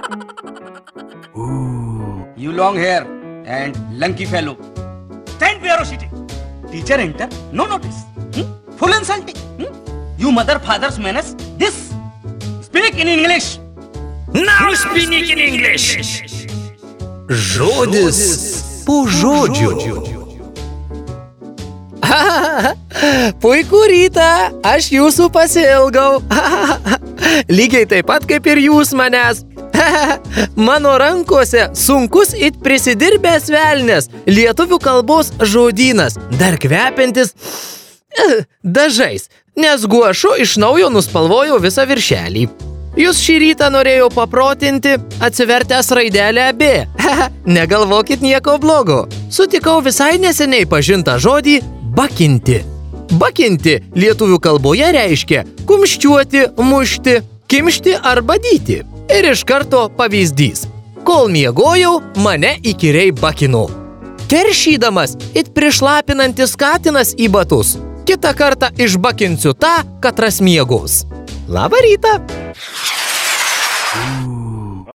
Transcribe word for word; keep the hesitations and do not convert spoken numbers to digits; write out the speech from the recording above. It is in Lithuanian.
Ooh, you long hair and lanky fellow. Stand where you're sitting. Teacher enter, no notice. Hmm? Full insulting. Hmm? You mother father's manners. This. Speak in English. Now speak in English. Žodis po žodžio. Puikų rytą, aš jūsų pasiilgau. Lygiai taip pat kaip ir jūs manęs. Mano rankose sunkus it prisidirbęs velnias lietuvių kalbos žodynas, dar kvepiantis dažais, nes guašu iš naujo nuspalvojau visą viršelį. Jūs šį rytą norėjau paprotinti, atsivertęs raidelę B. Negalvokit nieko blogo. Sutikau visai neseniai pažintą žodį bakinti. Bakinti lietuvių kalboje reiškia kumščiuoti, mušti, kimšti ar badyti. Ir iš karto pavyzdys. Kol miegojau, mane įkyriai bakino. Keršydamas, it prišlapinantis katinas į batus. Kitą kartą išbakinsiu tą, katras miegos. Labą rytą!